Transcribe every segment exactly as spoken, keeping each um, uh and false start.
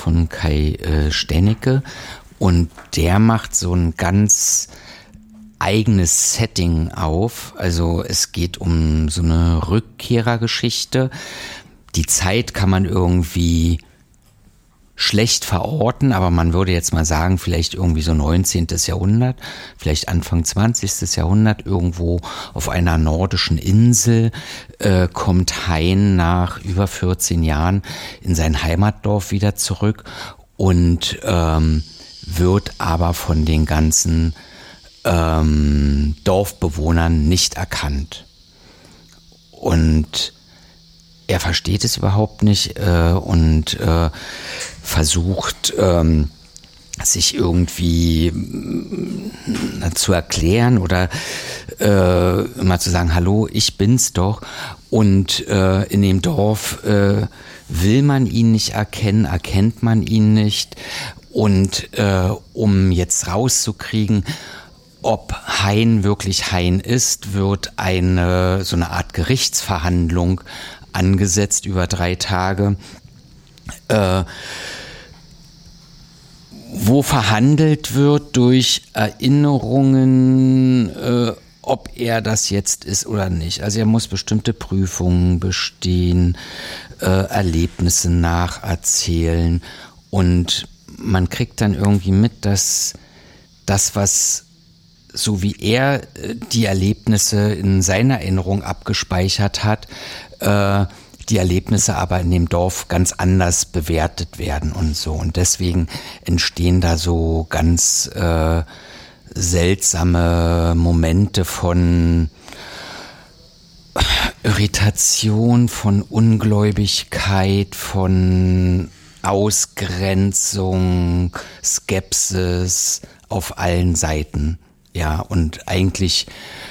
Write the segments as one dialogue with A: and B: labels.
A: von Kai äh, Stennecke und der macht so ein ganz eigenes Setting auf. Also es geht um so eine Rückkehrergeschichte. Die Zeit kann man irgendwie schlecht verorten, aber man würde jetzt mal sagen, vielleicht irgendwie so neunzehntes Jahrhundert, vielleicht Anfang zwanzigsten Jahrhundert, irgendwo auf einer nordischen Insel äh, kommt Hein nach über vierzehn Jahren in sein Heimatdorf wieder zurück und ähm, wird aber von den ganzen ähm, Dorfbewohnern nicht erkannt. Und er versteht es überhaupt nicht äh, und äh, versucht, ähm, sich irgendwie äh, zu erklären oder äh, immer zu sagen, hallo, ich bin's doch. Und äh, in dem Dorf äh, will man ihn nicht erkennen, erkennt man ihn nicht. Und äh, um jetzt rauszukriegen, ob Hein wirklich Hein ist, wird eine so eine Art Gerichtsverhandlung angesetzt über drei Tage, äh, wo verhandelt wird durch Erinnerungen, äh, ob er das jetzt ist oder nicht. Also er muss bestimmte Prüfungen bestehen, äh, Erlebnisse nacherzählen und man kriegt dann irgendwie mit, dass das, was so wie er die Erlebnisse in seiner Erinnerung abgespeichert hat, äh, die Erlebnisse aber in dem Dorf ganz anders bewertet werden und so. Und deswegen entstehen da so ganz äh, seltsame Momente von Irritation, von Ungläubigkeit, von Ausgrenzung, Skepsis auf allen Seiten. Ja, und eigentlich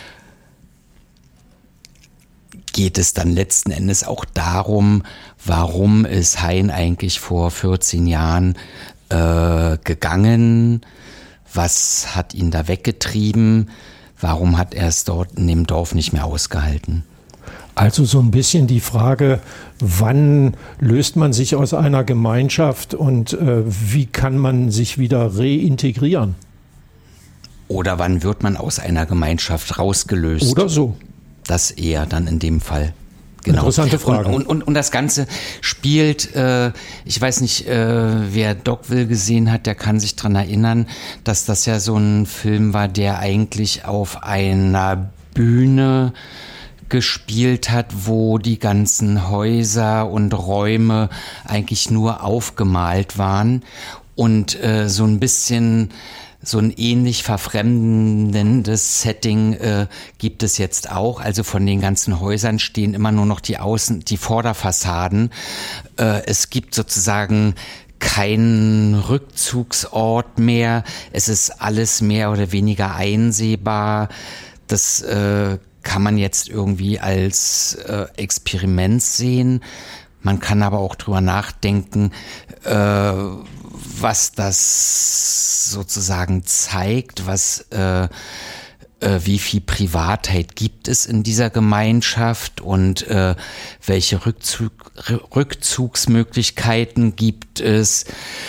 A: geht es dann letzten Endes auch darum, warum ist Hein eigentlich vor vierzehn Jahren äh, gegangen, was hat ihn da weggetrieben, warum hat er es dort in dem Dorf nicht mehr ausgehalten.
B: Also so ein bisschen die Frage, wann löst man sich aus einer Gemeinschaft und äh, wie kann man sich wieder reintegrieren?
A: Oder wann wird man aus einer Gemeinschaft rausgelöst?
B: Oder so.
A: Das eher dann in dem Fall. Genau.
B: Interessante Frage.
A: Und, und, und das Ganze spielt, äh, ich weiß nicht, äh, wer Dogville gesehen hat, der kann sich dran erinnern, dass das ja so ein Film war, der eigentlich auf einer Bühne gespielt hat, wo die ganzen Häuser und Räume eigentlich nur aufgemalt waren und äh, so ein bisschen so ein ähnlich verfremdendes Setting äh, gibt es jetzt auch. Also von den ganzen Häusern stehen immer nur noch die Außen, die Vorderfassaden. Äh, es gibt sozusagen keinen Rückzugsort mehr. Es ist alles mehr oder weniger einsehbar. Das äh, kann man jetzt irgendwie als äh, Experiment sehen. Man kann aber auch drüber nachdenken, äh, was das sozusagen zeigt, was äh, äh, wie viel Privatheit gibt es in dieser Gemeinschaft und äh, welche Rückzug, Rückzugsmöglichkeiten gibt es,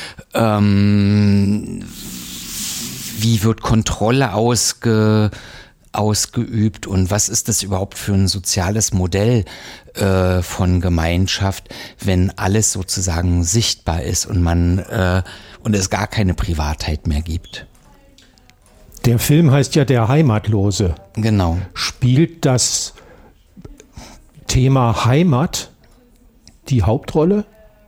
A: ähm, wie wird Kontrolle ausge ausgeübt und was ist das überhaupt für ein soziales Modell äh, von Gemeinschaft, wenn alles sozusagen sichtbar ist und man äh, und es gar keine Privatheit mehr gibt.
B: Der Film heißt ja Der Heimatlose.
A: Genau.
B: Spielt das Thema Heimat die Hauptrolle?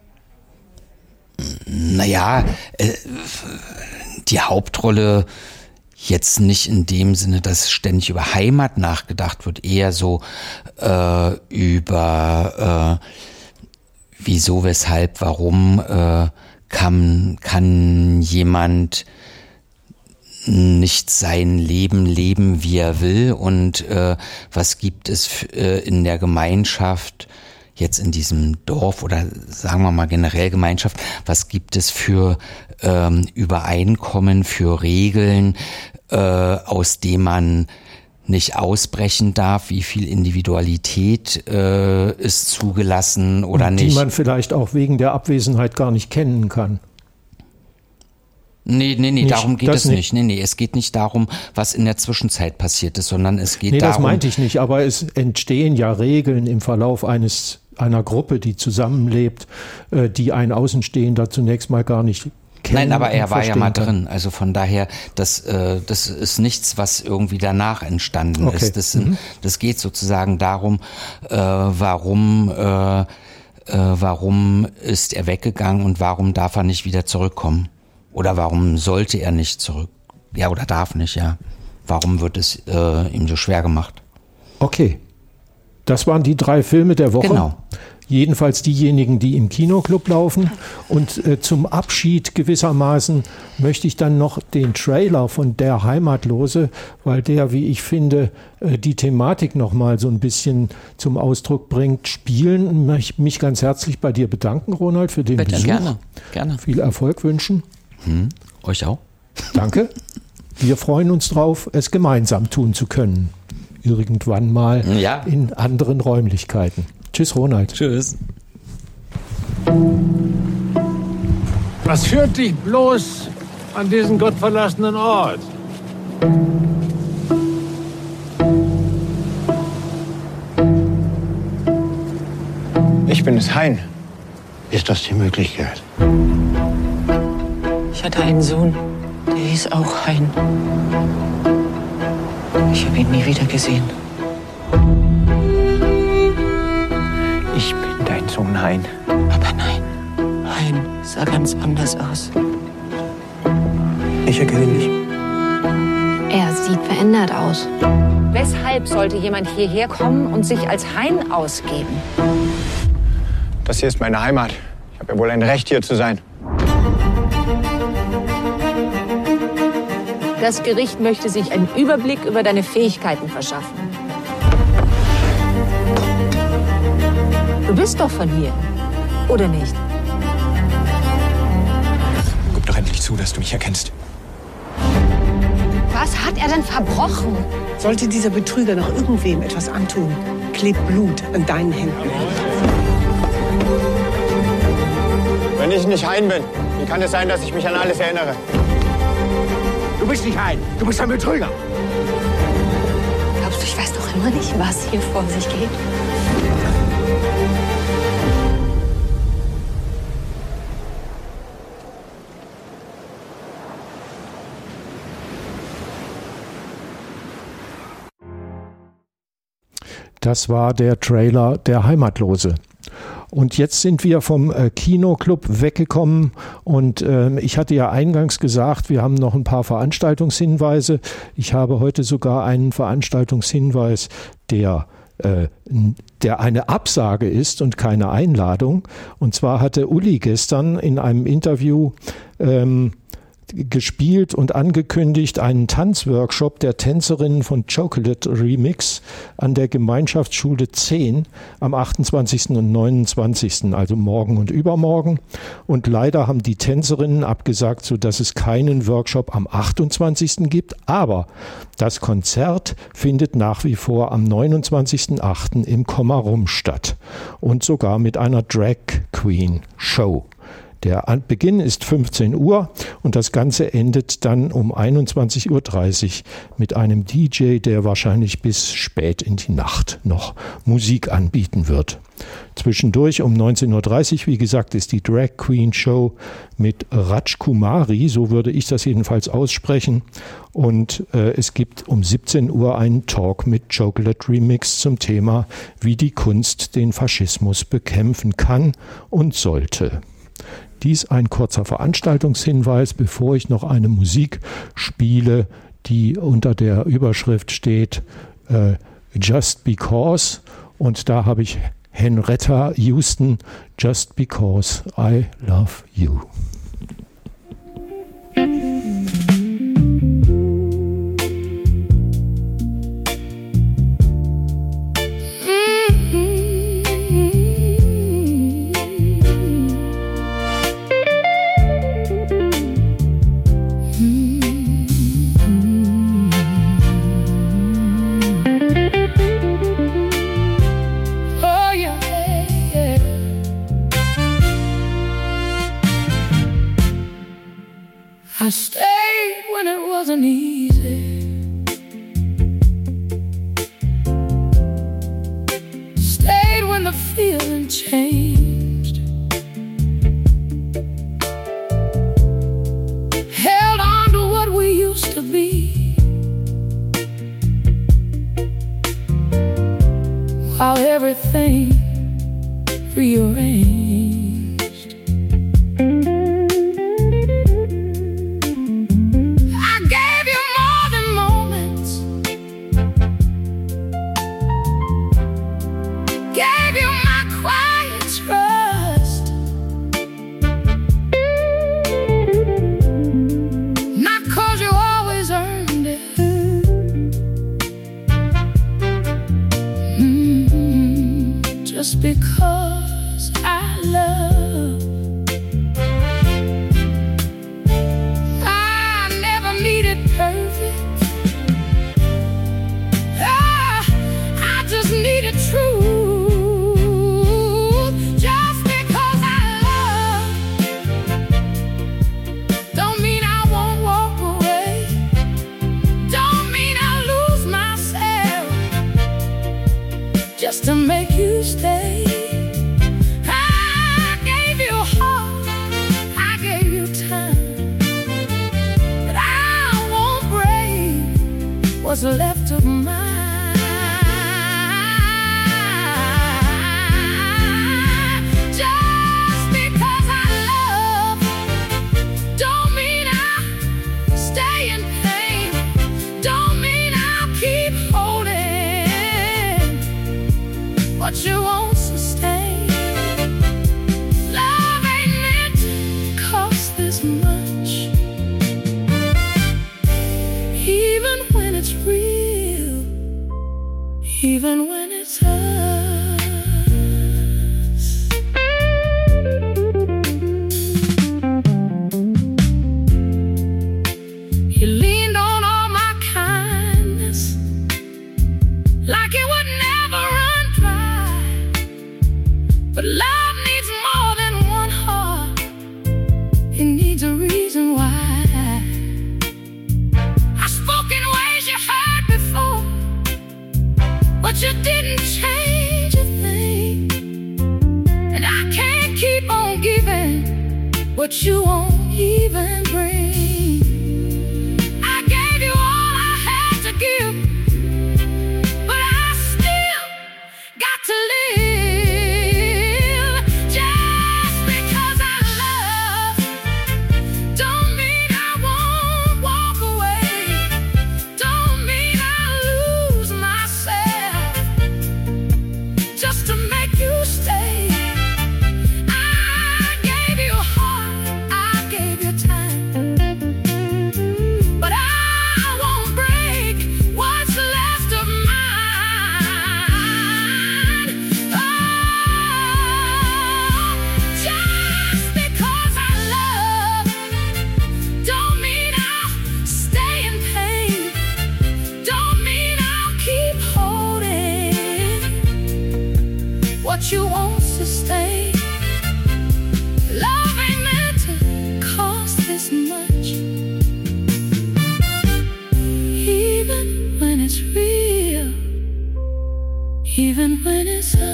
A: Naja, äh, die Hauptrolle jetzt nicht in dem Sinne, dass ständig über Heimat nachgedacht wird, eher so äh, über äh, wieso, weshalb, warum äh, kann, kann jemand nicht sein Leben leben, wie er will und äh, was gibt es f- äh, in der Gemeinschaft, jetzt in diesem Dorf oder sagen wir mal generell Gemeinschaft, was gibt es für ähm, Übereinkommen, für Regeln, äh, aus denen man nicht ausbrechen darf, wie viel Individualität äh, ist zugelassen oder
B: und
A: nicht.
B: Die man vielleicht auch wegen der Abwesenheit gar nicht kennen kann.
A: Nee, nee, nee,
B: nicht,
A: darum geht es
B: nicht.
A: nicht. Nee, nee, es geht nicht darum, was in der Zwischenzeit passiert ist, sondern es geht
B: nee,
A: darum...
B: Nee, das meinte ich nicht, aber es entstehen ja Regeln im Verlauf eines einer Gruppe, die zusammenlebt, die ein Außenstehender zunächst mal gar nicht kennt.
A: Nein, aber er war ja mal
B: kann.
A: drin. Also von daher, das, äh, das ist nichts, was irgendwie danach entstanden
B: okay.
A: ist. Das, mhm. das geht sozusagen darum, äh, warum, äh, äh, warum ist er weggegangen und warum darf er nicht wieder zurückkommen? Oder warum sollte er nicht zurück? Ja, oder darf nicht, ja. Warum wird es äh, ihm so schwer gemacht?
B: Okay. Das waren die drei Filme der Woche.
A: Genau.
B: Jedenfalls diejenigen, die im Kinoclub laufen. Und äh, zum Abschied gewissermaßen möchte ich dann noch den Trailer von Der Heimatlose, weil der, wie ich finde, äh, die Thematik noch mal so ein bisschen zum Ausdruck bringt, spielen. Ich möchte mich ganz herzlich bei dir bedanken, Ronald, für den
A: Bitte,
B: Besuch.
A: Gerne, gerne.
B: Viel Erfolg wünschen.
A: Hm, euch auch.
B: Danke. Wir freuen uns drauf, es gemeinsam tun zu können. Irgendwann mal
A: ja.
B: in anderen Räumlichkeiten. Tschüss, Ronald.
A: Tschüss.
C: Was führt dich bloß an diesen gottverlassenen Ort?
D: Ich bin es, Hein. Ist das die Möglichkeit?
E: Ich hatte einen Sohn, der hieß auch Hein. Ich habe ihn nie wieder gesehen.
D: Ich bin dein Sohn, Hein.
E: Aber nein, Hein sah ganz anders aus.
D: Ich erkenne ihn nicht.
F: Er sieht verändert aus.
G: Weshalb sollte jemand hierher kommen und sich als Hein ausgeben?
D: Das hier ist meine Heimat. Ich habe ja wohl ein Recht, hier zu sein.
G: Das Gericht möchte sich einen Überblick über deine Fähigkeiten verschaffen. Du bist doch von hier, oder nicht?
D: Gib doch endlich zu, dass du mich erkennst.
F: Was hat er denn verbrochen?
H: Sollte dieser Betrüger noch irgendwem etwas antun, klebt Blut an deinen Händen.
D: Wenn ich nicht Hein bin, wie kann es sein, dass ich mich an alles erinnere?
C: Du bist nicht Hein, du bist ein Betrüger.
F: Glaubst du, ich weiß doch immer nicht, was hier vor sich geht?
B: Das war der Trailer Der Heimatlose. Und jetzt sind wir vom äh, Kinoclub weggekommen und äh, ich hatte ja eingangs gesagt, wir haben noch ein paar Veranstaltungshinweise. Ich habe heute sogar einen Veranstaltungshinweis, der, äh, der eine Absage ist und keine Einladung. Und zwar hatte Uli gestern in einem Interview ähm, gespielt und angekündigt einen Tanzworkshop der Tänzerinnen von Chocolate Remix an der Gemeinschaftsschule zehn am achtundzwanzigsten und neunundzwanzigsten, also morgen und übermorgen. Und leider haben die Tänzerinnen abgesagt, sodass es keinen Workshop am achtundzwanzigsten gibt. Aber das Konzert findet nach wie vor am neunundzwanzigsten achten im Kommarum statt und sogar mit einer Drag Queen Show. Der Beginn ist fünfzehn Uhr und das Ganze endet dann um einundzwanzig Uhr dreißig mit einem D J, der wahrscheinlich bis spät in die Nacht noch Musik anbieten wird. Zwischendurch um neunzehn Uhr dreißig, wie gesagt, ist die Drag Queen Show mit Raj Kumari, so würde ich das jedenfalls aussprechen. Und äh, es gibt um siebzehn Uhr einen Talk mit Chocolate Remix zum Thema, wie die Kunst den Faschismus bekämpfen kann und sollte. Dies ein kurzer Veranstaltungshinweis, bevor ich noch eine Musik spiele, die unter der Überschrift steht äh, Just Because. Und da habe ich Henrietta Houston, Just Because I Love You.
I: I stayed when it wasn't easy. Stayed when the feeling changed. Held on to what we used to be, while everything rearranged. Just because I love, I never needed perfect. Ah, I just needed truth. Just because I love, don't mean I won't walk away. Don't mean I'll lose myself just to make you stay. I gave you a heart, I gave you time, but I won't break what's left of mine. Just because I love, don't mean I'll stay in pain. Don't mean I'll keep holding what you won't sustain. Love ain't meant to cost this much, even when it's real, even when it's us. You leaned on all my kindness like it would never run dry. But love needs more than one heart. It needs a reason why. I spoke in ways you heard before, but you didn't change a thing. And I can't keep on giving what you won't even bring. I gave you all I had to give, but I still got to live. Just because I love, don't mean I won't walk away. Don't mean I'll lose myself just to make you stay. I gave you a heart, I gave you time, but I won't break what's left of mine. Oh, just because I love, don't mean I'll stay in pain. Don't mean I'll keep holding what you won't sustain. Love ain't meant to cost this much, even when it's real, even when it's us.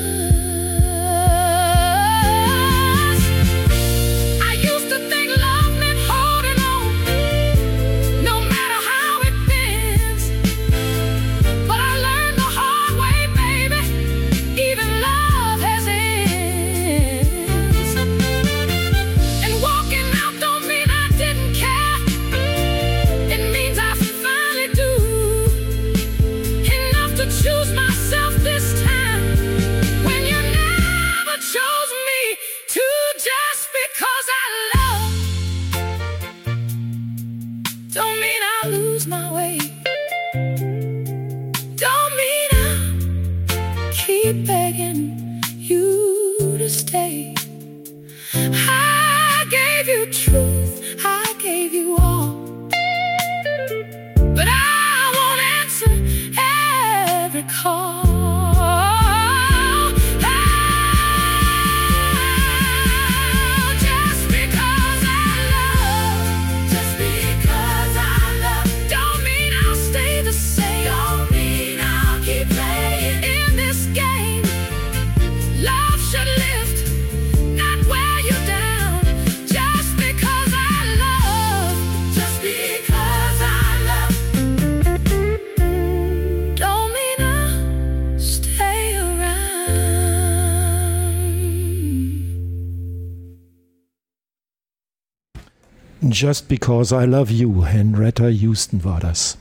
I: I used to think love meant holding on, no matter how it bends. But I learned the hard way, baby, even love has ends. And walking out don't mean I didn't care. It means I finally do enough to choose myself this time, when you never chose me to. Just because I love, don't mean I'll lose my way. Don't mean I'll keep begging you to stay. I gave you truth, I gave you all, but I won't answer every call. Oh, just because I love, just because
B: Just Because I Love You, Henrietta Houston war das.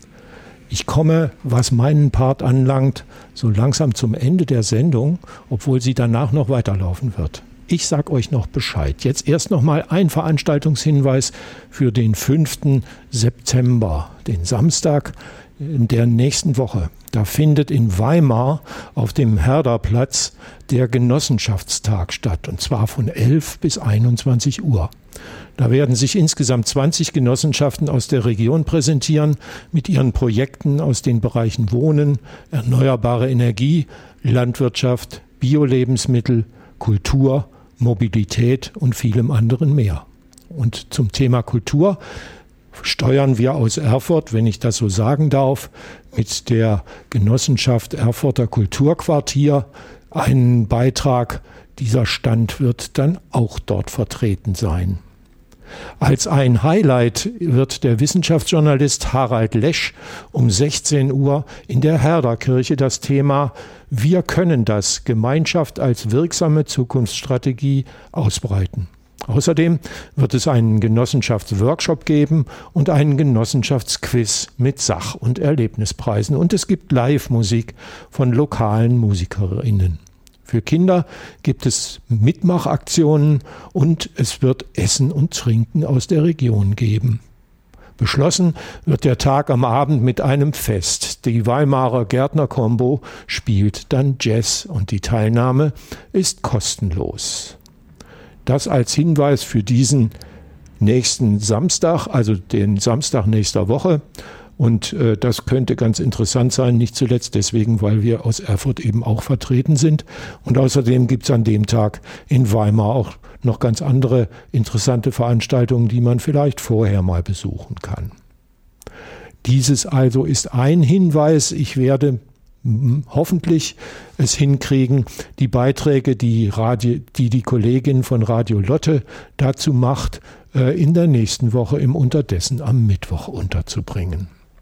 B: Ich komme, was meinen Part anlangt, so langsam zum Ende der Sendung, obwohl sie danach noch weiterlaufen wird. Ich sag euch noch Bescheid. Jetzt erst noch mal ein Veranstaltungshinweis für den fünften September, den Samstag in der nächsten Woche. Da findet in Weimar auf dem Herderplatz der Genossenschaftstag statt, und zwar von elf bis einundzwanzig Uhr. Da werden sich insgesamt zwanzig Genossenschaften aus der Region präsentieren mit ihren Projekten aus den Bereichen Wohnen, erneuerbare Energie, Landwirtschaft, Bio-Lebensmittel, Kultur, Mobilität und vielem anderen mehr. Und zum Thema Kultur steuern wir aus Erfurt, wenn ich das so sagen darf, mit der Genossenschaft Erfurter Kulturquartier einen Beitrag. Dieser Stand wird dann auch dort vertreten sein. Als ein Highlight wird der Wissenschaftsjournalist Harald Lesch um sechzehn Uhr in der Herderkirche das Thema Wir können das, Gemeinschaft als wirksame Zukunftsstrategie ausbreiten. Außerdem wird es einen Genossenschaftsworkshop geben und einen Genossenschaftsquiz mit Sach- und Erlebnispreisen. Und es gibt Live-Musik von lokalen Musikerinnen. Für Kinder gibt es Mitmachaktionen und es wird Essen und Trinken aus der Region geben. Beschlossen wird der Tag am Abend mit einem Fest. Die Weimarer Gärtner-Kombo spielt dann Jazz und die Teilnahme ist kostenlos. Das als Hinweis für diesen nächsten Samstag, also den Samstag nächster Woche. Und äh, das könnte ganz interessant sein, nicht zuletzt deswegen, weil wir aus Erfurt eben auch vertreten sind. Und außerdem gibt es an dem Tag in Weimar auch noch ganz andere interessante Veranstaltungen, die man vielleicht vorher mal besuchen kann. Dieses also ist ein Hinweis. Ich werde hoffentlich es hinkriegen, die Beiträge, die, Radio, die die Kollegin von Radio Lotte dazu macht, äh, in der nächsten Woche im Unterdessen am Mittwoch unterzubringen.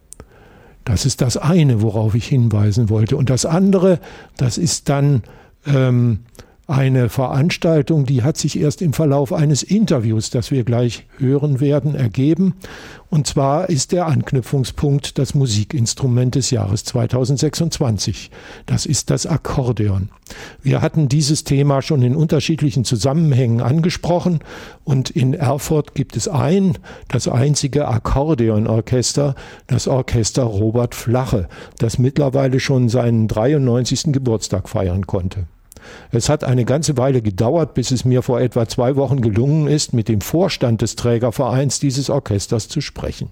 B: Das ist das eine, worauf ich hinweisen wollte. Und das andere, das ist dann ähm, eine Veranstaltung, die hat sich erst im Verlauf eines Interviews, das wir gleich hören werden, ergeben. Und zwar ist der Anknüpfungspunkt das Musikinstrument des Jahres zweitausendsechsundzwanzig. Das ist das Akkordeon. Wir hatten dieses Thema schon in unterschiedlichen Zusammenhängen angesprochen und in Erfurt gibt es ein, das einzige Akkordeonorchester, das Orchester Robert Flache, das mittlerweile schon seinen dreiundneunzigsten Geburtstag feiern konnte. Es hat eine ganze Weile gedauert, bis es mir vor etwa zwei Wochen gelungen ist, mit dem Vorstand des Trägervereins dieses Orchesters zu sprechen.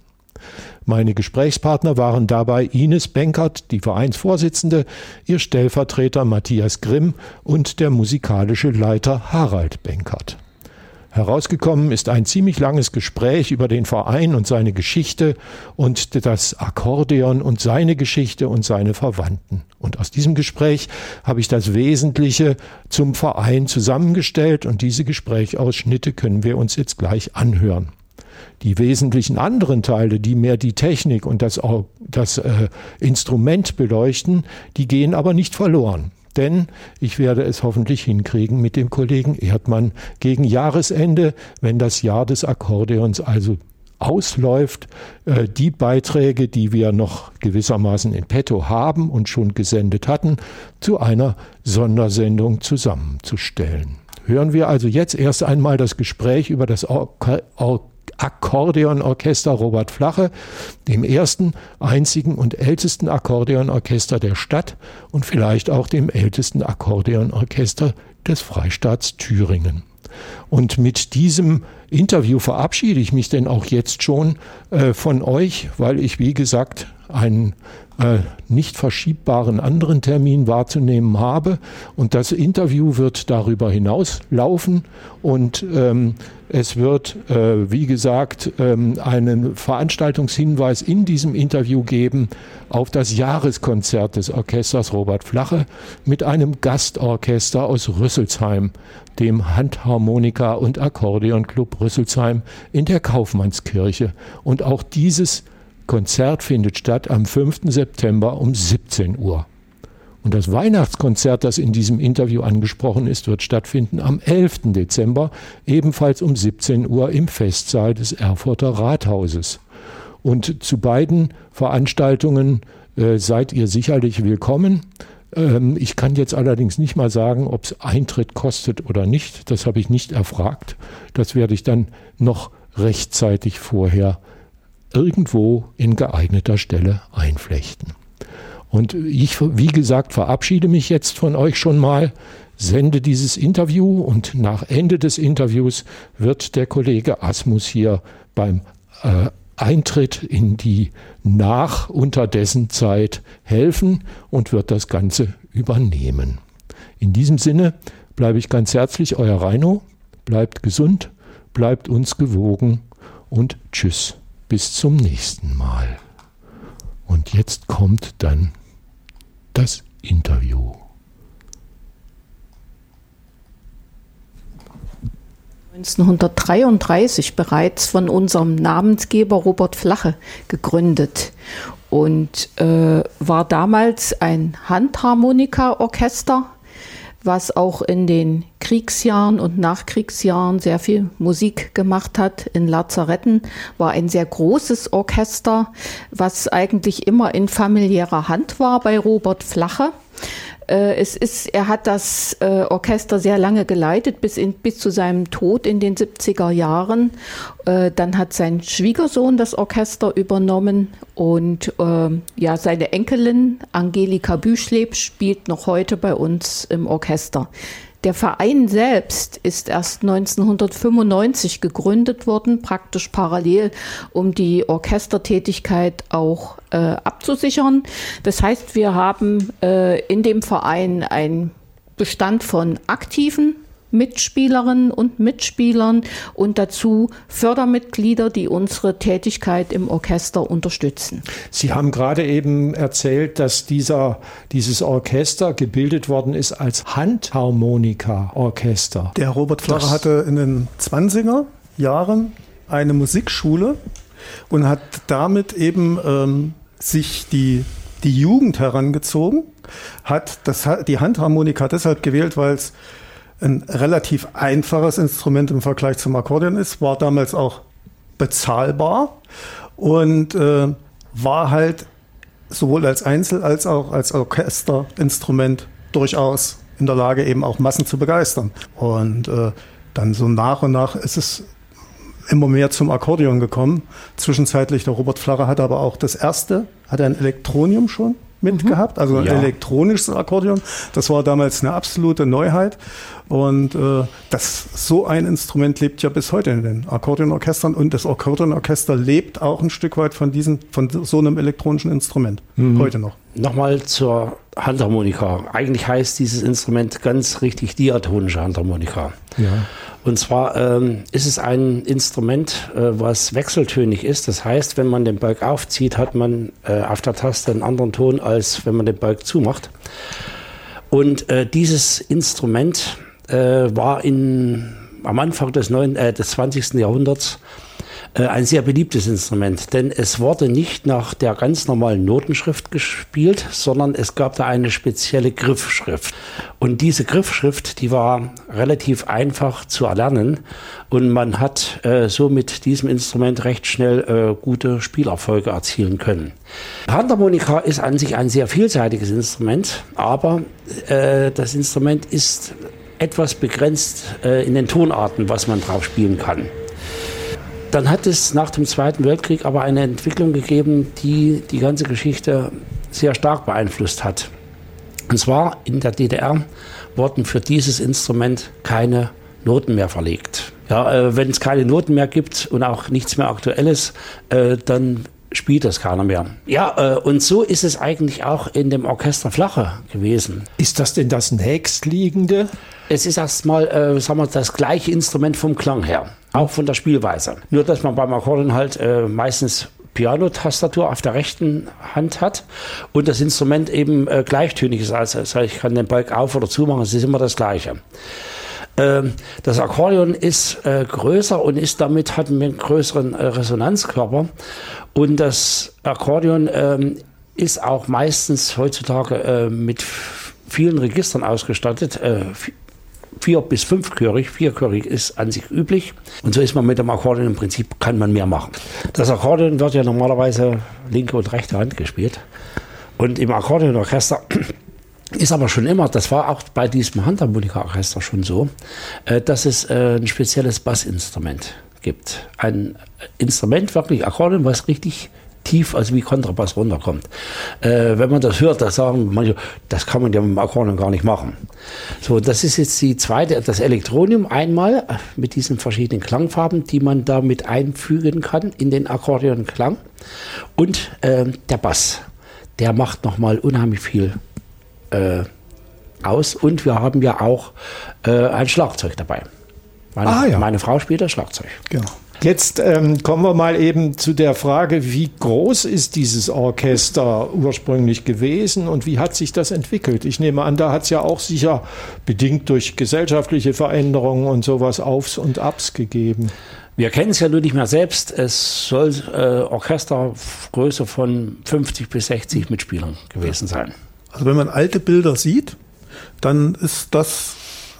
B: Meine Gesprächspartner waren dabei Ines Benkert, die Vereinsvorsitzende, ihr Stellvertreter Matthias Grimm und der musikalische Leiter Harald Benkert. Herausgekommen ist ein ziemlich langes Gespräch über den Verein und seine Geschichte und das Akkordeon und seine Geschichte und seine Verwandten. Und aus diesem Gespräch habe ich das Wesentliche zum Verein zusammengestellt und diese Gesprächsausschnitte können wir uns jetzt gleich anhören. Die wesentlichen anderen Teile, die mehr die Technik und das, das äh, Instrument beleuchten, die gehen aber nicht verloren. Denn ich werde es hoffentlich hinkriegen mit dem Kollegen Erdmann gegen Jahresende, wenn das Jahr des Akkordeons also ausläuft, äh, die Beiträge, die wir noch gewissermaßen in petto haben und schon gesendet hatten, zu einer Sondersendung zusammenzustellen. Hören wir also jetzt erst einmal das Gespräch über das Orchester Or- Akkordeonorchester Robert Flache, dem ersten, einzigen und ältesten Akkordeonorchester der Stadt und vielleicht auch dem ältesten Akkordeonorchester des Freistaats Thüringen. Und mit diesem Interview verabschiede ich mich denn auch jetzt schon äh, von euch, weil ich, wie gesagt, einen äh, nicht verschiebbaren anderen Termin wahrzunehmen habe. Und das Interview wird darüber hinaus laufen und ähm, es wird, äh, wie gesagt, ähm, einen Veranstaltungshinweis in diesem Interview geben auf das Jahreskonzert des Orchesters Robert Flache mit einem Gastorchester aus Rüsselsheim, dem Handharmonika- und Akkordeonclub Rüsselsheim in der Kaufmannskirche. Und auch dieses Konzert findet statt am fünften September um siebzehn Uhr. Und das Weihnachtskonzert, das in diesem Interview angesprochen ist, wird stattfinden am elften Dezember, ebenfalls um siebzehn Uhr im Festsaal des Erfurter Rathauses. Und zu beiden Veranstaltungen äh, seid ihr sicherlich willkommen. Ähm, ich kann jetzt allerdings nicht mal sagen, ob es Eintritt kostet oder nicht. Das habe ich nicht erfragt. Das werde ich dann noch rechtzeitig vorher irgendwo in geeigneter Stelle einflechten. Und ich, wie gesagt, verabschiede mich jetzt von euch schon mal, sende dieses Interview und nach Ende des Interviews wird der Kollege Asmus hier beim äh, Eintritt in die nach-unterdessen Zeit helfen und wird das Ganze übernehmen. In diesem Sinne bleibe ich ganz herzlich euer Reino, bleibt gesund, bleibt uns gewogen und tschüss, bis zum nächsten Mal. Und jetzt kommt dann das Interview.
J: neunzehnhundertdreiunddreißig bereits von unserem Namensgeber Robert Flache gegründet und äh, war damals ein Handharmonika-Orchester, was auch in den Kriegsjahren und Nachkriegsjahren sehr viel Musik gemacht hat. In Lazaretten war ein sehr großes Orchester, was eigentlich immer in familiärer Hand war bei Robert Flache. Äh, es ist, er hat das äh, Orchester sehr lange geleitet, bis, in, bis zu seinem Tod in den siebziger Jahren. Äh, dann hat sein Schwiegersohn das Orchester übernommen und äh, ja, seine Enkelin Angelika Büschleb spielt noch heute bei uns im Orchester. Der Verein selbst ist erst neunzehnhundertfünfundneunzig gegründet worden, praktisch parallel, um die Orchestertätigkeit auch äh, abzusichern. Das heißt, wir haben äh, in dem Verein einen Bestand von aktiven Mitspielerinnen und Mitspielern und dazu Fördermitglieder, die unsere Tätigkeit im Orchester unterstützen.
B: Sie haben gerade eben erzählt, dass dieser, dieses Orchester gebildet worden ist als Handharmonika-Orchester.
K: Der Robert Flache hatte in den zwanziger Jahren eine Musikschule und hat damit eben ähm, sich die, die Jugend herangezogen, hat das, die Handharmonika deshalb gewählt, weil es ein relativ einfaches Instrument im Vergleich zum Akkordeon ist, war damals auch bezahlbar und äh, war halt sowohl als Einzel- als auch als Orchesterinstrument durchaus in der Lage, eben auch Massen zu begeistern. Und äh, dann so nach und nach ist es immer mehr zum Akkordeon gekommen. Zwischenzeitlich, der Robert Flache hatte aber auch das erste, hatte ein Elektronium schon mitgehabt, also ein ja. elektronisches Akkordeon. Das war damals eine absolute Neuheit. Und äh, das, so ein Instrument lebt ja bis heute in den Akkordeonorchestern. Und das Akkordeonorchester lebt auch ein Stück weit von diesem, von so einem elektronischen Instrument. Mhm. Heute noch.
L: Nochmal zur Handharmonika. Eigentlich heißt dieses Instrument ganz richtig diatonische Handharmonika. Ja. Und zwar ähm, ist es ein Instrument, äh, was wechseltönig ist. Das heißt, wenn man den Balg aufzieht, hat man äh, auf der Taste einen anderen Ton, als wenn man den Balg zumacht. Und äh, dieses Instrument äh, war in, am Anfang des, neun, äh, des zwanzigsten Jahrhunderts äh, ein sehr beliebtes Instrument. Denn es wurde nicht nach der ganz normalen Notenschrift gespielt, sondern es gab da eine spezielle Griffschrift. Und diese Griffschrift, die war relativ einfach zu erlernen. Und man hat äh, so mit diesem Instrument recht schnell äh, gute Spielerfolge erzielen können. Handharmonika ist an sich ein sehr vielseitiges Instrument, aber äh, das Instrument ist etwas begrenzt äh, in den Tonarten, was man drauf spielen kann. Dann hat es nach dem Zweiten Weltkrieg aber eine Entwicklung gegeben, die die ganze Geschichte sehr stark beeinflusst hat. Und zwar in der D D R wurden für dieses Instrument keine Noten mehr verlegt. Ja, äh, wenn es keine Noten mehr gibt und auch nichts mehr Aktuelles, äh, dann spielt das keiner mehr. Ja, äh, und so ist es eigentlich auch in dem Orchester Flache gewesen.
B: Ist das denn das nächstliegende?
L: Es ist erstmal, äh, sagen wir, das gleiche Instrument vom Klang her, auch von der Spielweise. Nur, dass man beim Akkordeon halt äh, meistens Piano-Tastatur auf der rechten Hand hat und das Instrument eben äh, gleichtönig ist. Also ich kann den Balg auf- oder zumachen, es ist immer das Gleiche. Das Akkordeon ist äh, größer und ist damit hat einen größeren äh, Resonanzkörper und das Akkordeon ähm, ist auch meistens heutzutage äh, mit vielen Registern ausgestattet. Äh, vier bis fünfchörig, vierchörig ist an sich üblich. Und so ist man mit dem Akkordeon im Prinzip, kann man mehr machen. Das Akkordeon wird ja normalerweise linke und rechte Hand gespielt. Und im Akkordeonorchester ist aber schon immer, das war auch bei diesem Handharmonika-Orchester schon so, äh, dass es äh, ein spezielles Bassinstrument gibt. Ein Instrument, wirklich Akkordeon, was richtig tief, also wie Kontrabass runterkommt. Äh, wenn man das hört, da sagen manche, das kann man ja mit dem Akkordeon gar nicht machen. So, das ist jetzt die zweite, das Elektronium einmal mit diesen verschiedenen Klangfarben, die man da mit einfügen kann in den Akkordeonklang. Und äh, der Bass, der macht nochmal unheimlich viel äh, aus. Und wir haben ja auch äh, ein Schlagzeug dabei. Meine,
B: ah, ja.
L: meine Frau spielt das Schlagzeug.
B: Genau. Jetzt ähm, kommen wir mal eben zu der Frage, wie groß ist dieses Orchester ursprünglich gewesen und wie hat sich das entwickelt? Ich nehme an, da hat es ja auch sicher bedingt durch gesellschaftliche Veränderungen und sowas Aufs und Abs gegeben.
L: Wir kennen es ja nur nicht mehr selbst. Es soll äh, Orchestergröße von fünfzig bis sechzig Mitspielern gewesen sein.
K: Also wenn man alte Bilder sieht, dann ist das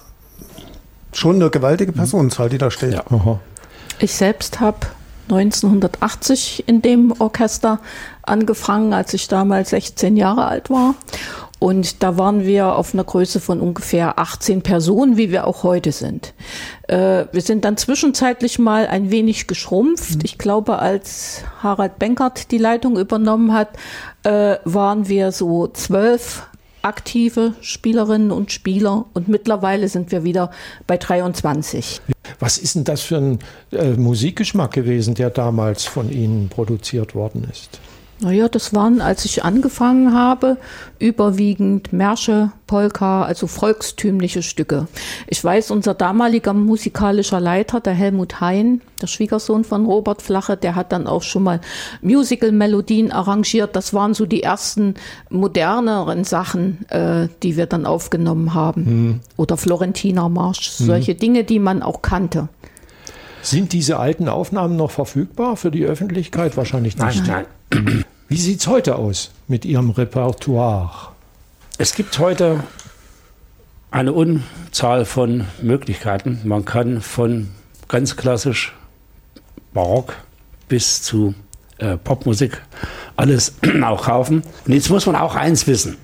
K: schon eine gewaltige Personenzahl, die da steht.
L: Ja.
B: Aha.
J: Ich selbst habe neunzehnhundertachtzig in dem Orchester angefangen, als ich damals sechzehn Jahre alt war. Und da waren wir auf einer Größe von ungefähr achtzehn Personen, wie wir auch heute sind. Äh, wir sind dann zwischenzeitlich mal ein wenig geschrumpft. Ich glaube, als Harald Benkert die Leitung übernommen hat, äh, waren wir so zwölf aktive Spielerinnen und Spieler. Und mittlerweile sind wir wieder bei dreiundzwanzig.
B: Was ist denn das für ein äh, Musikgeschmack gewesen, der damals von Ihnen produziert worden ist?
J: Naja, das waren, als ich angefangen habe, überwiegend Märsche, Polka, also volkstümliche Stücke. Ich weiß, unser damaliger musikalischer Leiter, der Helmut Hein, der Schwiegersohn von Robert Flache, der hat dann auch schon mal Musical-Melodien arrangiert. Das waren so die ersten moderneren Sachen, äh, die wir dann aufgenommen haben. Hm. Oder Florentiner Marsch, hm. solche Dinge, die man auch kannte.
B: Sind diese alten Aufnahmen noch verfügbar für die Öffentlichkeit? Wahrscheinlich nicht.
L: Nein,
B: nein. Wie sieht es heute aus mit Ihrem Repertoire?
L: Es gibt heute eine Unzahl von Möglichkeiten. Man kann von ganz klassisch Barock bis zu äh, Popmusik alles auch kaufen. Und jetzt muss man auch eins wissen.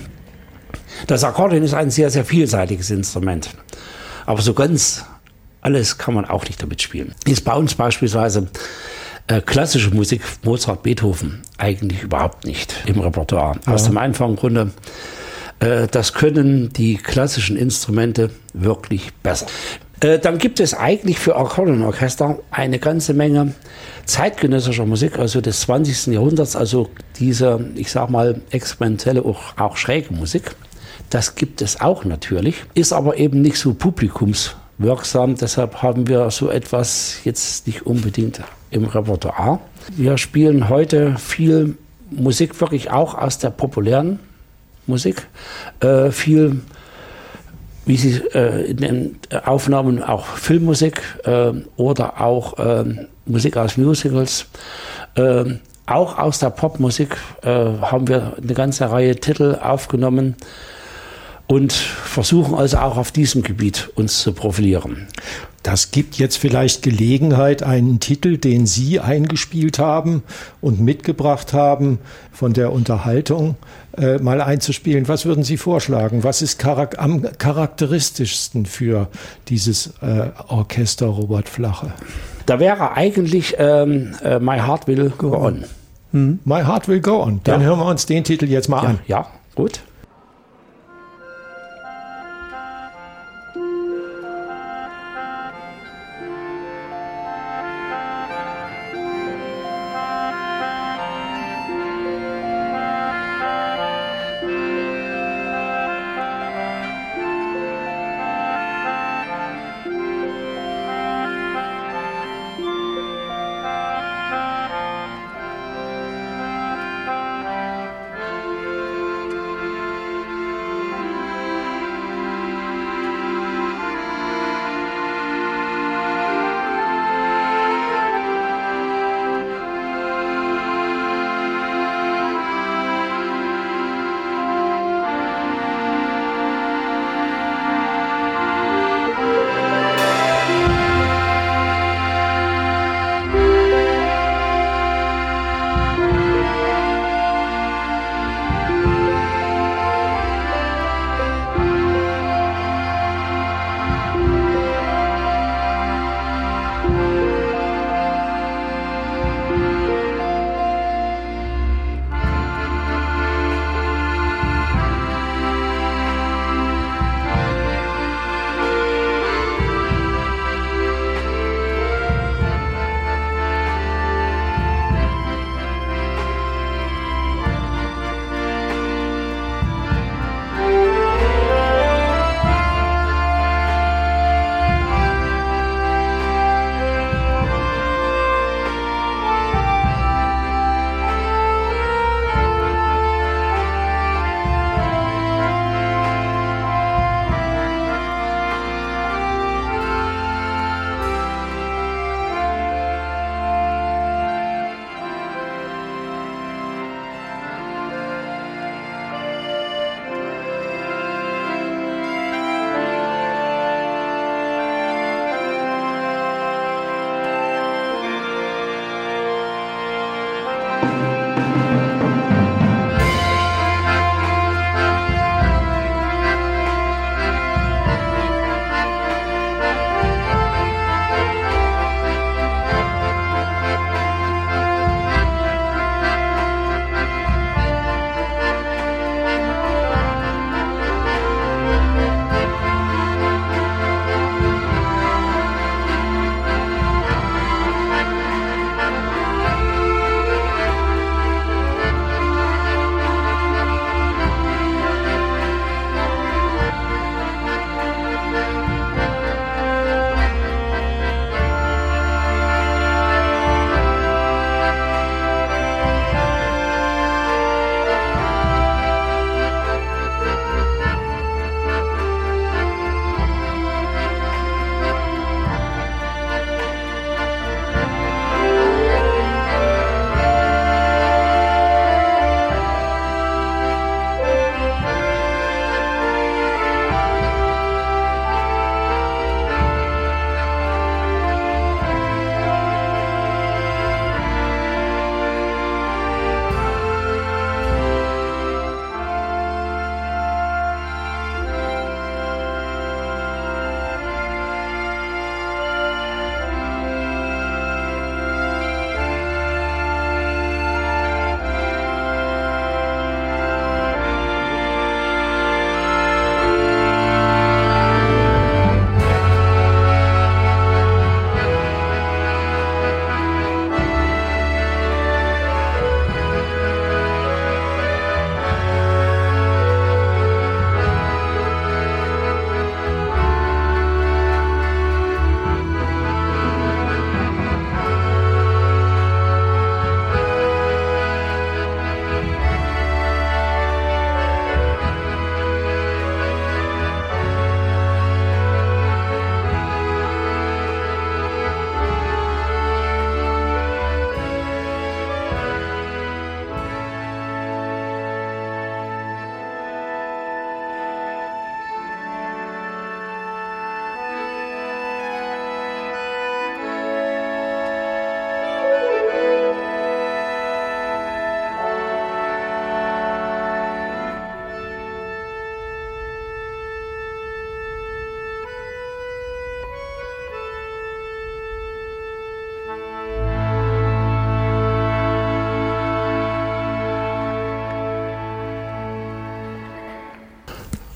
L: Das Akkordeon ist ein sehr, sehr vielseitiges Instrument. Aber so ganz alles kann man auch nicht damit spielen. Ist bei uns beispielsweise äh, klassische Musik, Mozart, Beethoven, eigentlich überhaupt nicht im Repertoire. Ja. Aus dem einfachen Grunde, äh, das können die klassischen Instrumente wirklich besser. Äh, dann gibt es eigentlich für Akkordeonorchester eine ganze Menge zeitgenössischer Musik, also des zwanzigsten Jahrhunderts, also diese, ich sag mal, experimentelle, auch, auch schräge Musik. Das gibt es auch natürlich, ist aber eben nicht so publikumswirksam. Deshalb haben wir so etwas jetzt nicht unbedingt im Repertoire. Wir spielen heute viel Musik wirklich auch aus der populären Musik. Äh, viel, wie Sie äh, in den Aufnahmen, auch Filmmusik äh, oder auch äh, Musik aus Musicals. Äh, auch aus der Popmusik äh, haben wir eine ganze Reihe Titel aufgenommen und versuchen also auch auf diesem Gebiet uns zu profilieren.
B: Das gibt jetzt vielleicht Gelegenheit, einen Titel, den Sie eingespielt haben und mitgebracht haben, von der Unterhaltung äh, mal einzuspielen. Was würden Sie vorschlagen? Was ist charak- am charakteristischsten für dieses äh, Orchester Robert Flache?
L: Da wäre eigentlich ähm, äh, My Heart Will Go On.
B: Hm? My Heart Will Go On. Dann
L: ja.
B: hören wir uns den Titel jetzt mal
L: ja,
B: an.
L: Ja, gut.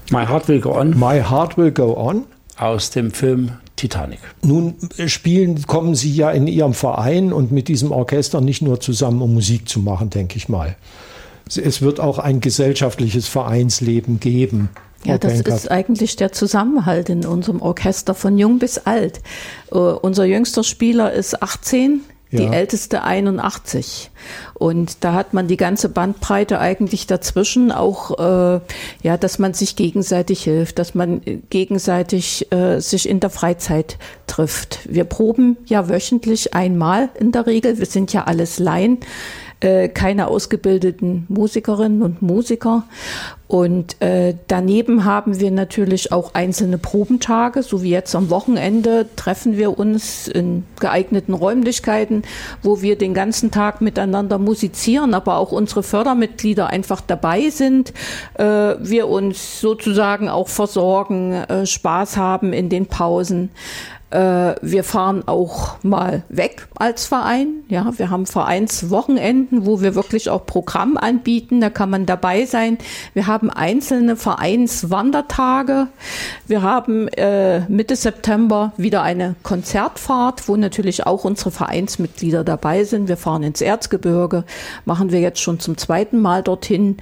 L: My Heart Will Go On.
B: My Heart Will Go On.
L: Aus dem Film Titanic.
B: Nun spielen, kommen Sie ja in Ihrem Verein und mit diesem Orchester nicht nur zusammen, um Musik zu machen, denke ich mal. Es wird auch ein gesellschaftliches Vereinsleben geben.
J: Ja, das
B: Benkert.
J: ist eigentlich der Zusammenhalt in unserem Orchester von jung bis alt. Uh, unser jüngster Spieler ist achtzehn, die ja. älteste einundachtzig. Und da hat man die ganze Bandbreite eigentlich dazwischen, auch äh, ja, dass man sich gegenseitig hilft, dass man gegenseitig äh, sich in der Freizeit trifft. Wir proben ja wöchentlich einmal in der Regel. Wir sind ja alles Laien, äh, keine ausgebildeten Musikerinnen und Musiker. Und äh, daneben haben wir natürlich auch einzelne Probentage, so wie jetzt am Wochenende treffen wir uns in geeigneten Räumlichkeiten, wo wir den ganzen Tag miteinander musizieren, aber auch unsere Fördermitglieder einfach dabei sind, äh, wir uns sozusagen auch versorgen, äh, Spaß haben in den Pausen. Wir fahren auch mal weg als Verein. Ja, wir haben Vereinswochenenden, wo wir wirklich auch Programm anbieten. Da kann man dabei sein. Wir haben einzelne Vereinswandertage. Wir haben äh, Mitte September wieder eine Konzertfahrt, wo natürlich auch unsere Vereinsmitglieder dabei sind. Wir fahren ins Erzgebirge, machen wir jetzt schon zum zweiten Mal dorthin.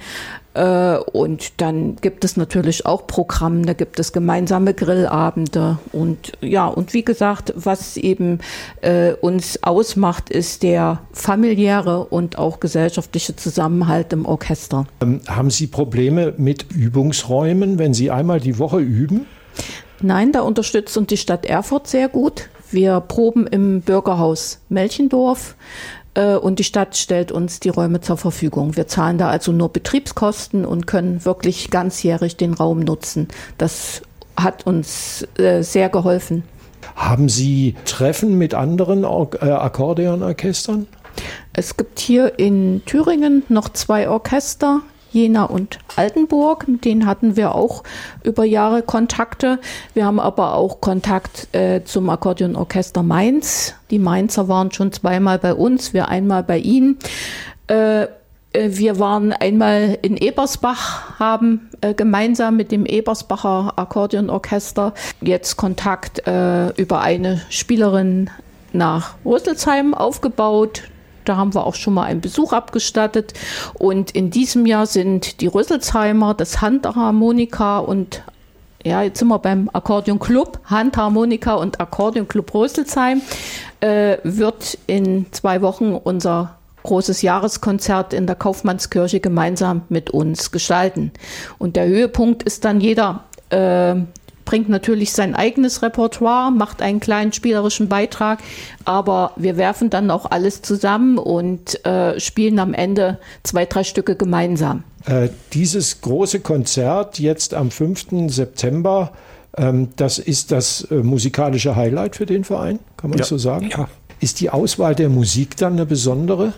J: Und dann gibt es natürlich auch Programme, da gibt es gemeinsame Grillabende und ja, und wie gesagt, was eben äh, uns ausmacht, ist der familiäre und auch gesellschaftliche Zusammenhalt im Orchester.
B: Ähm, haben Sie Probleme mit Übungsräumen, wenn Sie einmal die Woche üben?
J: Nein, da unterstützt uns die Stadt Erfurt sehr gut. Wir proben im Bürgerhaus Melchendorf. Und die Stadt stellt uns die Räume zur Verfügung. Wir zahlen da also nur Betriebskosten und können wirklich ganzjährig den Raum nutzen. Das hat uns äh, sehr geholfen.
B: Haben Sie Treffen mit anderen Or- äh, Akkordeonorchestern?
J: Es gibt hier in Thüringen noch zwei Orchester, Jena und Altenburg, mit denen hatten wir auch über Jahre Kontakte. Wir haben aber auch Kontakt äh, zum Akkordeonorchester Mainz. Die Mainzer waren schon zweimal bei uns, wir einmal bei ihnen. Äh, wir waren einmal in Ebersbach, haben äh, gemeinsam mit dem Ebersbacher Akkordeonorchester jetzt Kontakt äh, über eine Spielerin nach Rüsselsheim aufgebaut. Da haben wir auch schon mal einen Besuch abgestattet. Und in diesem Jahr sind die Rüsselsheimer, das Handharmonika und ja, jetzt sind wir beim Akkordeonclub, Handharmonika und Akkordeonclub Rüsselsheim, äh, wird in zwei Wochen unser großes Jahreskonzert in der Kaufmannskirche gemeinsam mit uns gestalten. Und der Höhepunkt ist dann jeder äh, bringt natürlich sein eigenes Repertoire, macht einen kleinen spielerischen Beitrag, aber wir werfen dann auch alles zusammen und äh, spielen am Ende zwei, drei Stücke gemeinsam.
B: Äh, dieses große Konzert jetzt am fünften September, ähm, das ist das äh, musikalische Highlight für den Verein, kann man
L: ja.
B: so sagen?
L: Ja.
B: Ist die Auswahl der Musik dann eine besondere?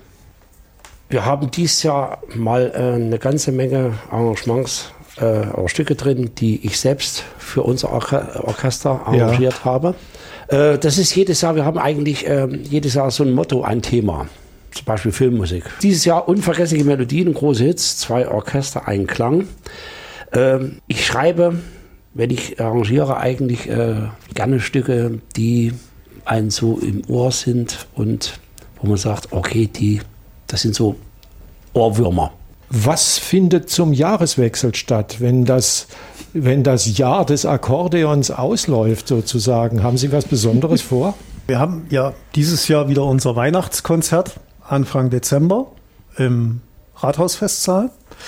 L: Wir haben dieses Jahr mal äh, eine ganze Menge Arrangements Äh, Stücke drin, die ich selbst für unser Orche- Orchester arrangiert ja. habe. Äh, das ist jedes Jahr, wir haben eigentlich äh, jedes Jahr so ein Motto, ein Thema. Zum Beispiel Filmmusik. Dieses Jahr unvergessliche Melodien und große Hits, zwei Orchester, ein Klang. Äh, ich schreibe, wenn ich arrangiere, eigentlich äh, gerne Stücke, die einen so im Ohr sind und wo man sagt, okay, die, das sind so Ohrwürmer.
B: Was findet zum Jahreswechsel statt, wenn das, wenn das Jahr des Akkordeons ausläuft sozusagen? Haben Sie was Besonderes vor?
K: Wir haben ja dieses Jahr wieder unser Weihnachtskonzert Anfang Dezember im Rathausfestsaal.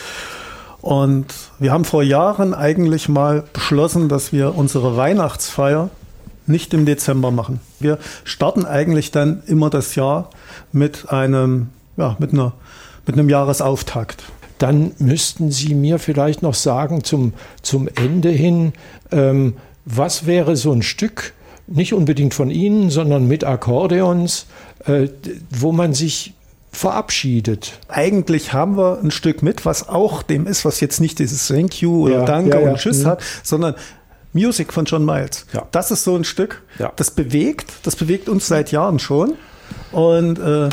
K: Und wir haben vor Jahren eigentlich mal beschlossen, dass wir unsere Weihnachtsfeier nicht im Dezember machen. Wir starten eigentlich dann immer das Jahr mit einem, ja, mit einer mit einem Jahresauftakt.
B: Dann müssten Sie mir vielleicht noch sagen zum, zum Ende hin, ähm, was wäre so ein Stück, nicht unbedingt von Ihnen, sondern mit Akkordeons, äh, wo man sich verabschiedet?
K: Eigentlich haben wir ein Stück mit, was auch dem ist, was jetzt nicht dieses Thank you oder
B: ja,
K: Danke
B: ja, ja.
K: und Tschüss
B: mhm.
K: hat, sondern Music von John Miles.
L: Ja.
K: Das ist so ein Stück,
L: ja.
K: das bewegt, das bewegt uns seit Jahren schon. Und äh,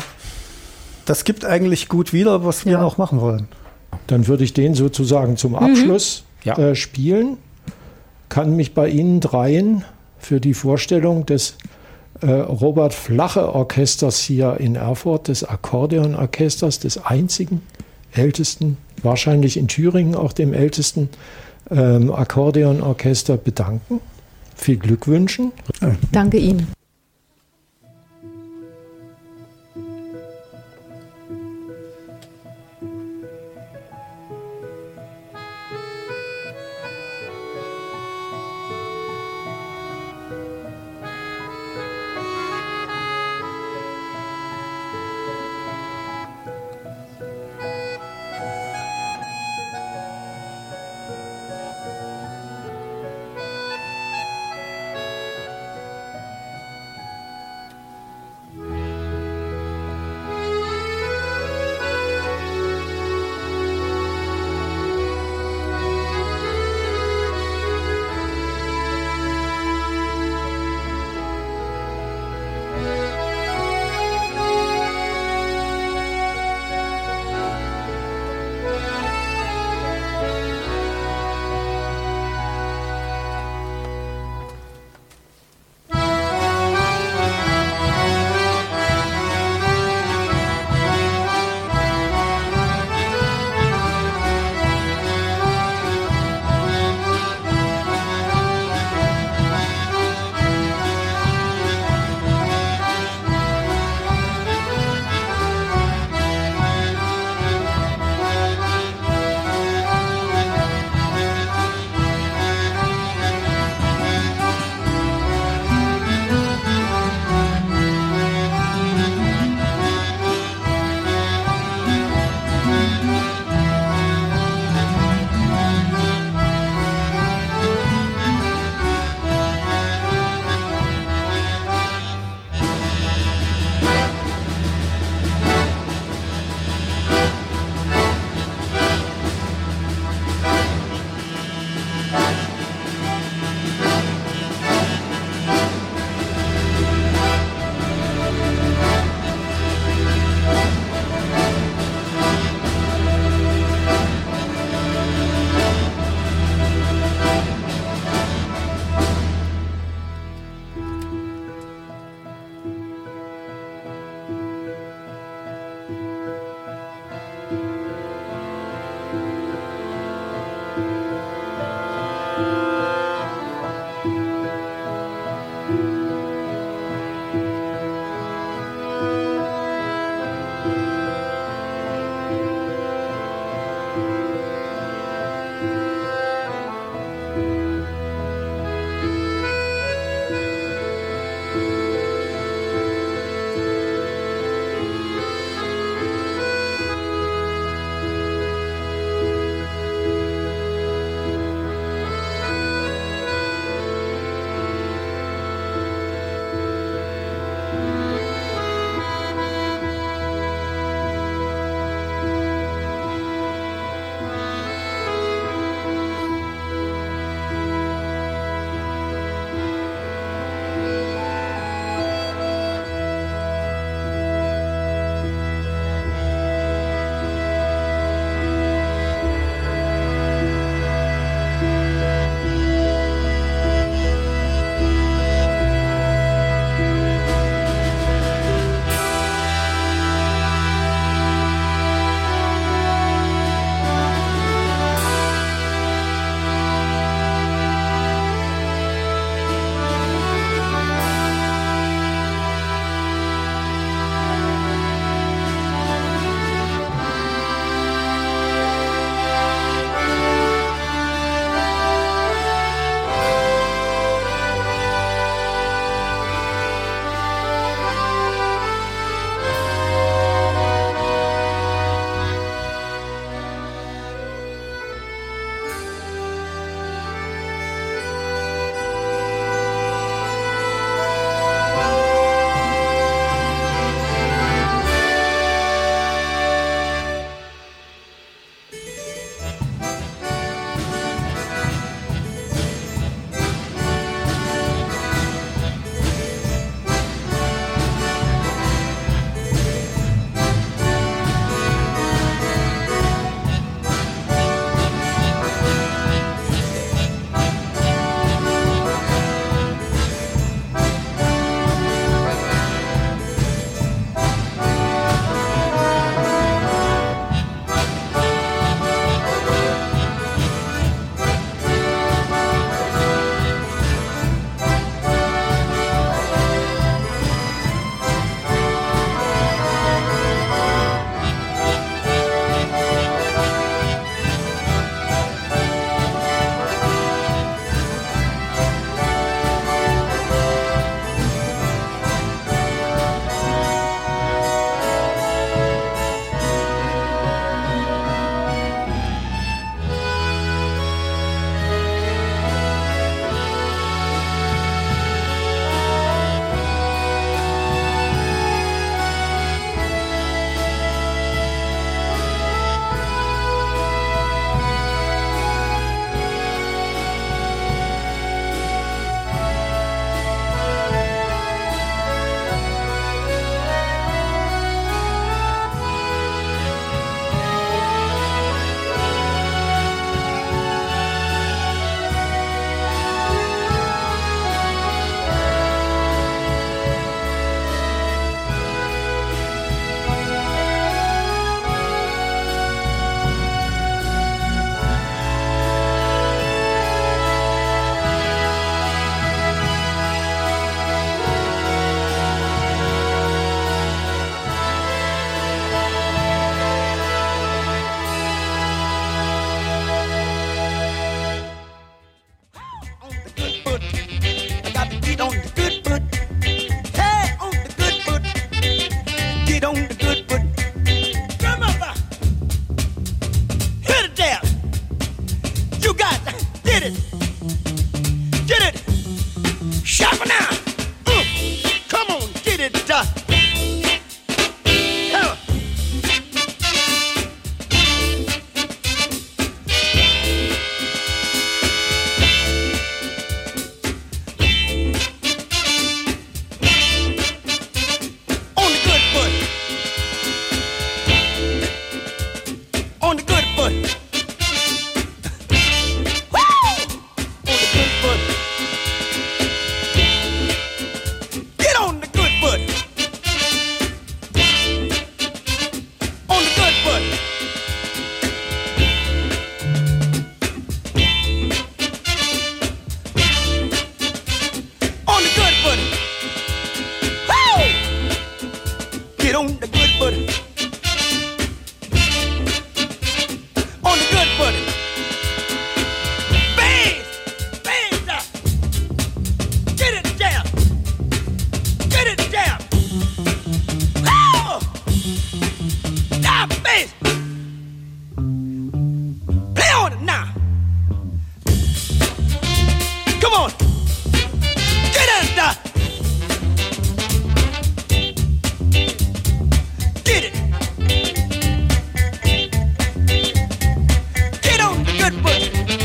K: das gibt eigentlich gut wieder, was wir
J: ja.
K: auch machen wollen.
B: Dann würde ich den sozusagen zum Abschluss
L: ja.
B: äh, spielen. Kann mich bei Ihnen dreien für die Vorstellung des äh, Robert Flache Orchesters hier in Erfurt, des Akkordeonorchesters, des einzigen, ältesten, wahrscheinlich in Thüringen auch dem ältesten ähm, Akkordeonorchester bedanken. Viel Glück wünschen.
J: Danke Ihnen.
M: the good footing. On the good footing. Bass, bass up. Get it down. Get it down. Oh! Now bass. Play on it now. Come on. Get it down. Get it. Get on the good foot.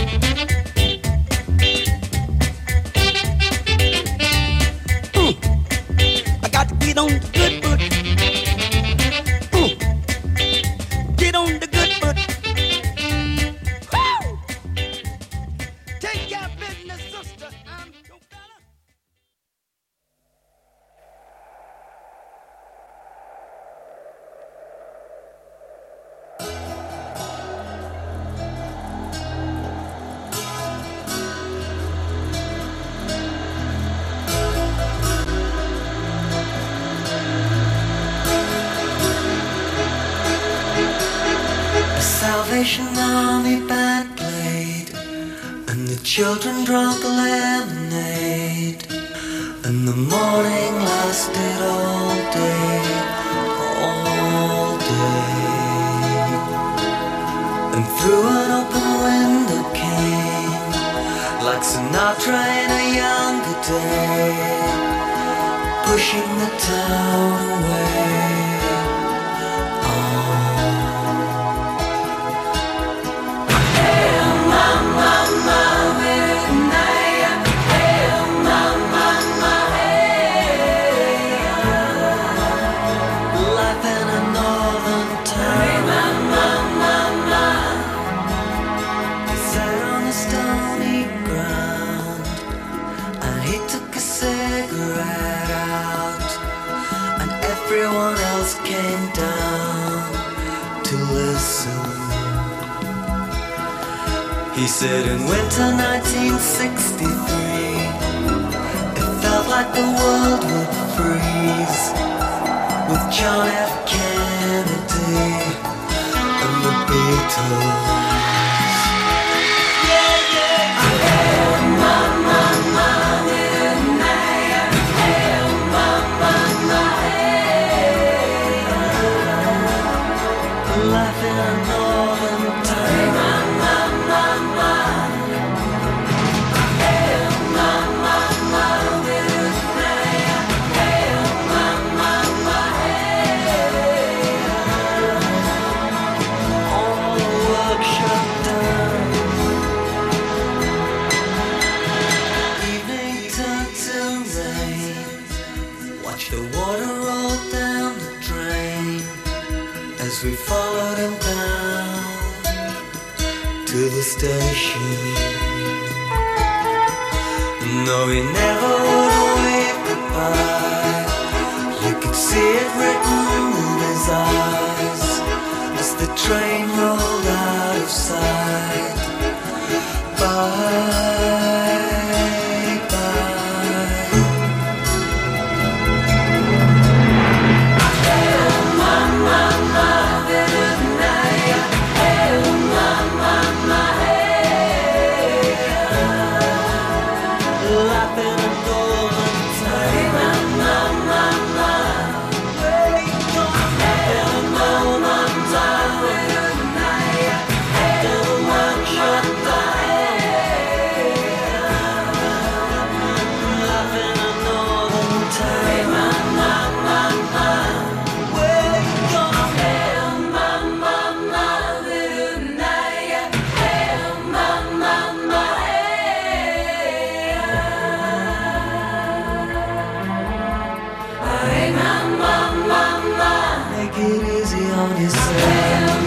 M: Mm. I got to get on the good foot. Mm. Get on the good foot. Woo! Take care of business, sister. I'm your fella.
N: The Salvation Army band played, and the children drank lemonade, and the morning lasted all day, all day. And through an open window came, like Sinatra in a younger day, pushing the town away. Life in a northern town. He sat on the stony ground, and he took a cigarette out, and everyone else came down to listen. He said in winter nineteen sixty-three, it felt like the world would freeze, with John F. Kennedy and the Beatles. Yeah, yeah. Hey, mama, mama, hey, hey, mama, mama, hey. Life in a northern town. Mama, mama, hey, mama, mama, hey, mama, mama, hey. All the work shut down. Evening turned to rain. Watch the water roll down the drain as we followed him down to the station. No, he never would wave goodbye. You could see it written in his eyes as the train rolled out of sight. Bye, bye. Hey, mama, mama, good night. Hey, mama, mama, hey. Life in a golden time. Mama, mama, where you going? Hey, mama, mama, good night. Hey, work shut down. Life in a northern time. Mama, mama, where you going? Hey, mama, mama, good night. Hey, mama, mama, hey, mama, mama, make it easy on yourself.